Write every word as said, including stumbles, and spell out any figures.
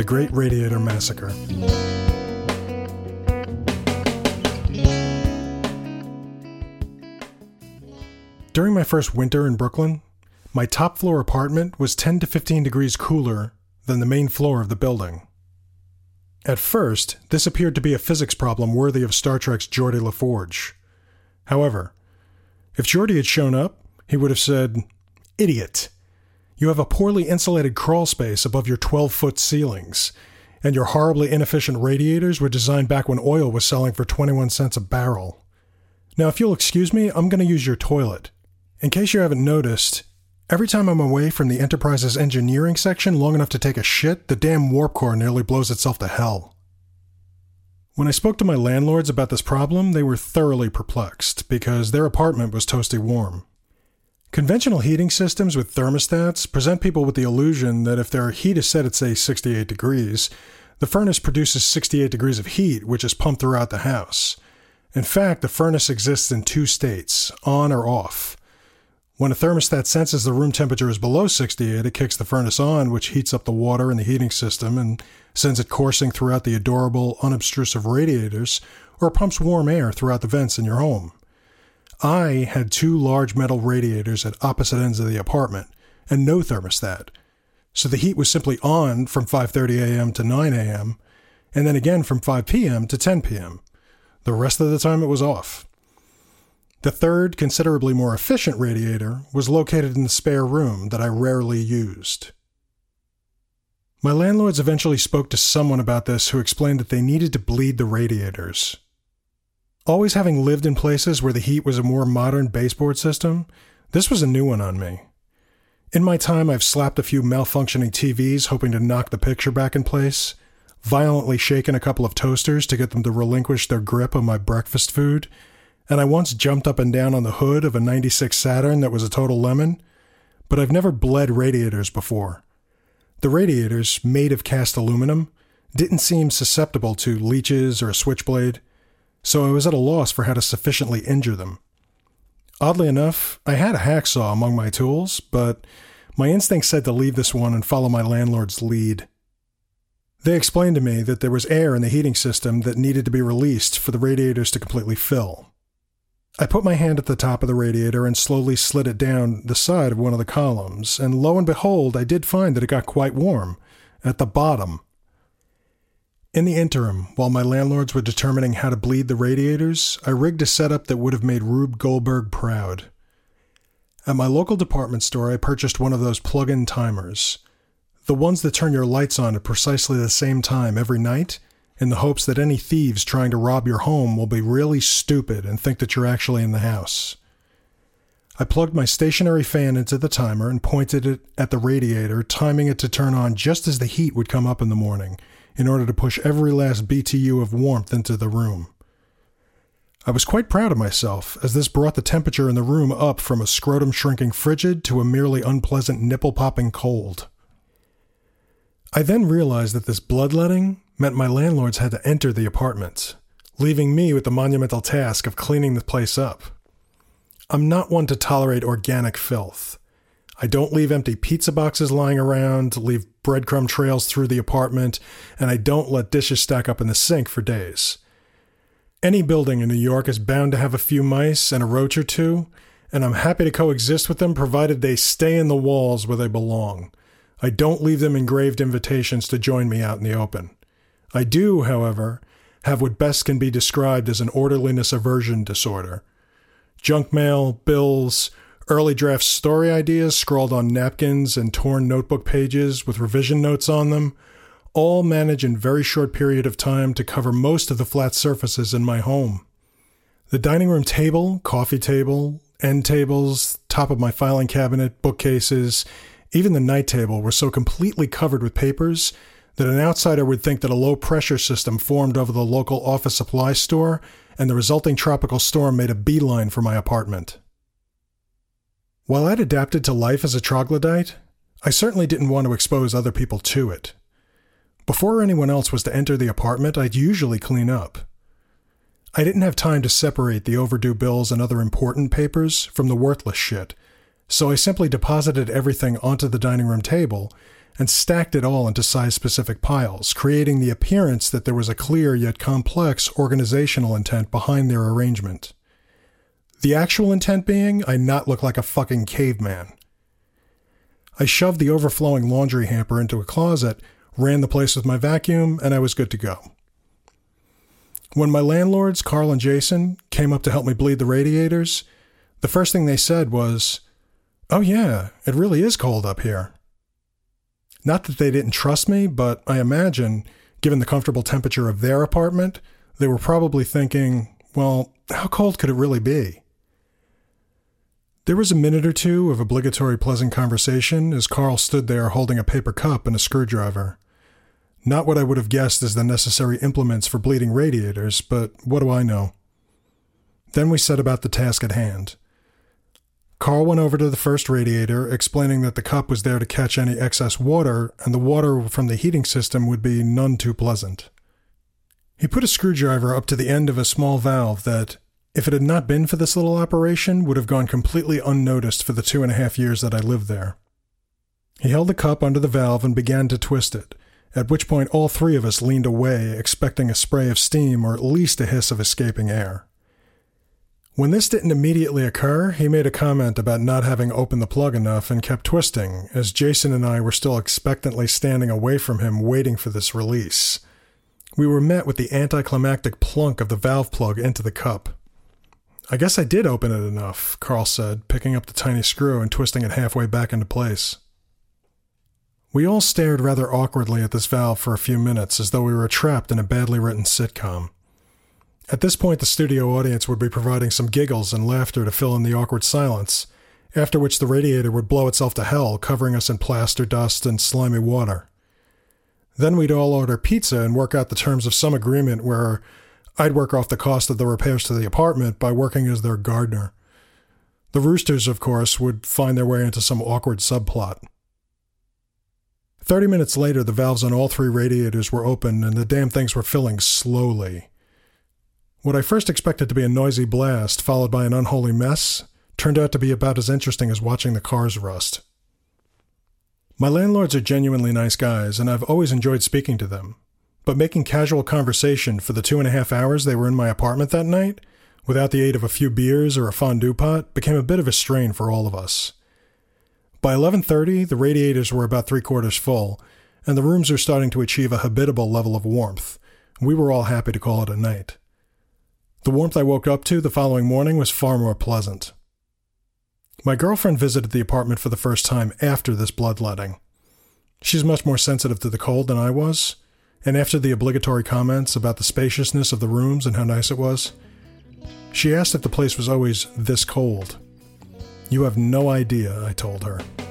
Great Radiator Massacre. During my first winter in Brooklyn, my top floor apartment was ten to fifteen degrees cooler than the main floor of the building. At first, this appeared to be a physics problem worthy of Star Trek's Geordi LaForge. However, if Geordi had shown up, he would have said, "Idiot, you have a poorly insulated crawl space above your twelve-foot ceilings, and your horribly inefficient radiators were designed back when oil was selling for twenty-one cents a barrel. Now, if you'll excuse me, I'm going to use your toilet. In case you haven't noticed, every time I'm away from the Enterprise's engineering section long enough to take a shit, the damn warp core nearly blows itself to hell." When I spoke to my landlords about this problem, they were thoroughly perplexed because their apartment was toasty warm. Conventional heating systems with thermostats present people with the illusion that if their heat is set at, say, sixty-eight degrees, the furnace produces sixty-eight degrees of heat, which is pumped throughout the house. In fact, the furnace exists in two states, on or off. When a thermostat senses the room temperature is below sixty-eight, it kicks the furnace on, which heats up the water in the heating system and sends it coursing throughout the adorable, unobtrusive radiators, or pumps warm air throughout the vents in your home. I had two large metal radiators at opposite ends of the apartment, and no thermostat, so the heat was simply on from five thirty a.m. to nine a.m., and then again from five p.m. to ten p.m. The rest of the time it was off. The third, considerably more efficient radiator was located in the spare room that I rarely used. My landlords eventually spoke to someone about this who explained that they needed to bleed the radiators. Always having lived in places where the heat was a more modern baseboard system, this was a new one on me. In my time, I've slapped a few malfunctioning T Vs hoping to knock the picture back in place, violently shaken a couple of toasters to get them to relinquish their grip on my breakfast food, and I once jumped up and down on the hood of a ninety-six Saturn that was a total lemon, but I've never bled radiators before. The radiators, made of cast aluminum, didn't seem susceptible to leeches or a switchblade, so I was at a loss for how to sufficiently injure them. Oddly enough, I had a hacksaw among my tools, but my instinct said to leave this one and follow my landlord's lead. They explained to me that there was air in the heating system that needed to be released for the radiators to completely fill. I put my hand at the top of the radiator and slowly slid it down the side of one of the columns, and lo and behold, I did find that it got quite warm, at the bottom. In the interim, while my landlords were determining how to bleed the radiators, I rigged a setup that would have made Rube Goldberg proud. At my local department store, I purchased one of those plug-in timers, the ones that turn your lights on at precisely the same time every night, in the hopes that any thieves trying to rob your home will be really stupid and think that you're actually in the house. I plugged my stationary fan into the timer and pointed it at the radiator, timing it to turn on just as the heat would come up in the morning, in order to push every last B T U of warmth into the room. I was quite proud of myself, as this brought the temperature in the room up from a scrotum-shrinking frigid to a merely unpleasant nipple-popping cold. I then realized that this bloodletting meant my landlords had to enter the apartment, leaving me with the monumental task of cleaning the place up. I'm not one to tolerate organic filth. I don't leave empty pizza boxes lying around, leave breadcrumb trails through the apartment, and I don't let dishes stack up in the sink for days. Any building in New York is bound to have a few mice and a roach or two, and I'm happy to coexist with them provided they stay in the walls where they belong. I don't leave them engraved invitations to join me out in the open. I do, however, have what best can be described as an orderliness aversion disorder. Junk mail, bills, early draft story ideas scrawled on napkins and torn notebook pages with revision notes on them, all manage in very short period of time to cover most of the flat surfaces in my home. The dining room table, coffee table, end tables, top of my filing cabinet, bookcases, even the night table were so completely covered with papers that an outsider would think that a low-pressure system formed over the local office supply store and the resulting tropical storm made a beeline for my apartment. While I'd adapted to life as a troglodyte, I certainly didn't want to expose other people to it. Before anyone else was to enter the apartment, I'd usually clean up. I didn't have time to separate the overdue bills and other important papers from the worthless shit, so I simply deposited everything onto the dining room table and stacked it all into size-specific piles, creating the appearance that there was a clear yet complex organizational intent behind their arrangement. The actual intent being, I not look like a fucking caveman. I shoved the overflowing laundry hamper into a closet, ran the place with my vacuum, and I was good to go. When my landlords, Carl and Jason, came up to help me bleed the radiators, the first thing they said was, "Oh yeah, it really is cold up here." Not that they didn't trust me, but I imagine, given the comfortable temperature of their apartment, they were probably thinking, well, how cold could it really be? There was a minute or two of obligatory pleasant conversation as Carl stood there holding a paper cup and a screwdriver. Not what I would have guessed as the necessary implements for bleeding radiators, but what do I know? Then we set about the task at hand. Carl went over to the first radiator, explaining that the cup was there to catch any excess water, and the water from the heating system would be none too pleasant. He put a screwdriver up to the end of a small valve that, if it had not been for this little operation, would have gone completely unnoticed for the two and a half years that I lived there. He held the cup under the valve and began to twist it, at which point all three of us leaned away, expecting a spray of steam or at least a hiss of escaping air. When this didn't immediately occur, he made a comment about not having opened the plug enough and kept twisting, as Jason and I were still expectantly standing away from him waiting for this release. We were met with the anticlimactic plunk of the valve plug into the cup. "I guess I did open it enough," Carl said, picking up the tiny screw and twisting it halfway back into place. We all stared rather awkwardly at this valve for a few minutes, as though we were trapped in a badly written sitcom. At this point, the studio audience would be providing some giggles and laughter to fill in the awkward silence, after which the radiator would blow itself to hell, covering us in plaster dust and slimy water. Then we'd all order pizza and work out the terms of some agreement where I'd work off the cost of the repairs to the apartment by working as their gardener. The roosters, of course, would find their way into some awkward subplot. Thirty minutes later, the valves on all three radiators were open and the damn things were filling slowly. What I first expected to be a noisy blast, followed by an unholy mess, turned out to be about as interesting as watching the cars rust. My landlords are genuinely nice guys, and I've always enjoyed speaking to them. But making casual conversation for the two and a half hours they were in my apartment that night, without the aid of a few beers or a fondue pot, became a bit of a strain for all of us. By eleven thirty, the radiators were about three-quarters full, and the rooms were starting to achieve a habitable level of warmth. We were all happy to call it a night. The warmth I woke up to the following morning was far more pleasant. My girlfriend visited the apartment for the first time after this bloodletting. She's much more sensitive to the cold than I was, and after the obligatory comments about the spaciousness of the rooms and how nice it was, she asked if the place was always this cold. "You have no idea," I told her.